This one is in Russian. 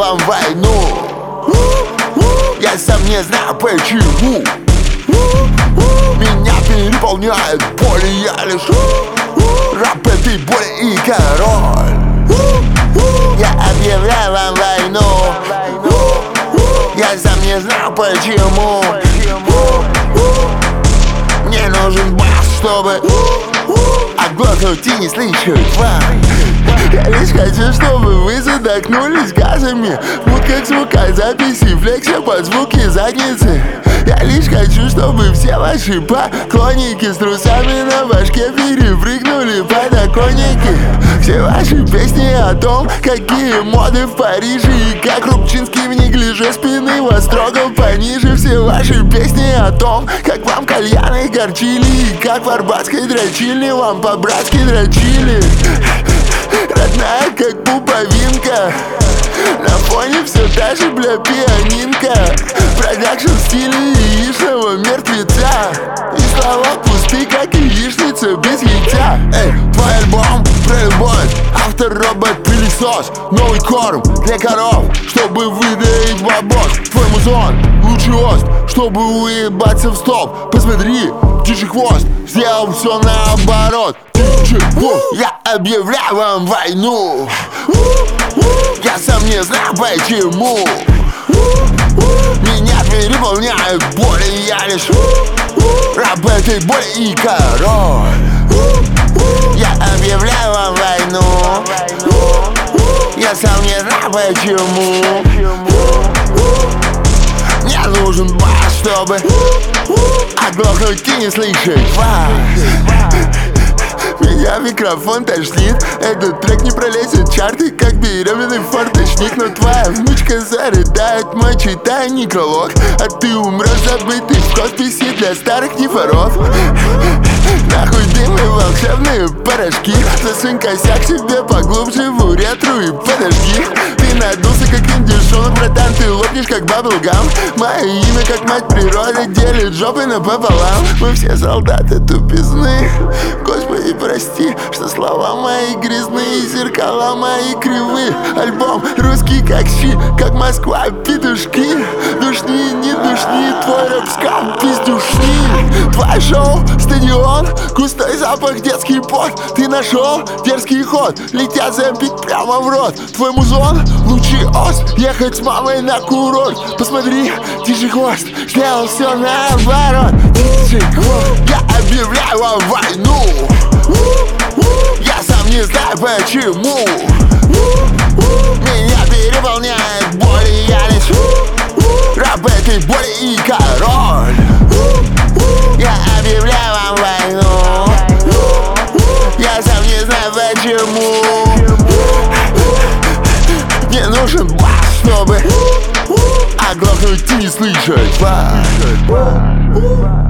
вам войну. Я сам не знаю почему. Меня переполняет боль, и я лишь раб этой боли и король. Я объявляю вам войну. Я сам не знаю почему. Мне нужен бас, чтобы оглохнуть и не слышать вас. Я лишь хочу, чтобы вы задохнулись газами. Вот как звукозаписи, флексе под звуки задницы. Я лишь хочу, чтобы все ваши поклонники с трусами на башке перепрыгнули подоконники. Все ваши песни о том, какие моды в Париже, и как Рубчинский в неглиже спины вас трогал пониже. Все ваши песни о том, как вам кальяны горчили, и как в арбатской дрочильне вам по-братски дрочили. Родная, как пуповинка, на фоне все та же, бля, пианинка. Продакшн в стиле яичного мертвеца, и слова пусты, как яичница без яйца. Эй, твой альбом про любовь, автор робот-пылесос. Новый корм для коров, чтобы выдаить бабос. Твой музон, лучший ост, чтобы уебаться в стоп. Посмотри, птичий хвост, сделал все наоборот. Я объявляю вам войну. Я сам не знаю почему. Меня переполняет боль, и я лишь раб этой боли и король. Я объявляю вам войну. Я сам не знаю почему. Мне нужен бас, чтобы оглохнуть и не слышать вас. Меня микрофон тошнит, этот трек не пролезет чарты, как беременный форточник. Но твоя внучка зарыдает мой читая некролог, а ты умрешь забытый в хосписе для старых нефоров. Нахуй дым и волшебные порошки, засунь косяк себе поглубже в уретру и подожги. Ты надулся как индюшонок, братан, ты лопнешь как баблгам. Мое имя как мать природа делит жопы напополам. Мы все солдаты тупизны, Господи прости, что слова мои грязные, зеркала мои кривые. Альбом русский как щи, как Москва, петушки. Душни, не душни, твой рэп-скам пиздюшни. Твое шоу, стадион, густой запах, детский пот. Ты нашел дерзкий ход, летят забить прямо в рот. Твой музон, лучший ост, ехать с мамой на курорт. Посмотри, птичий хвост, сделал все наоборот. Птичий хвост, я объявляю вам войну. Я сам не знаю почему. Меня переполняет боль, и я лишь раб этой боли и король. Я объявляю вам войну. Я сам не знаю почему. Мне нужен бас, чтобы оглохнуть и не слышать вас.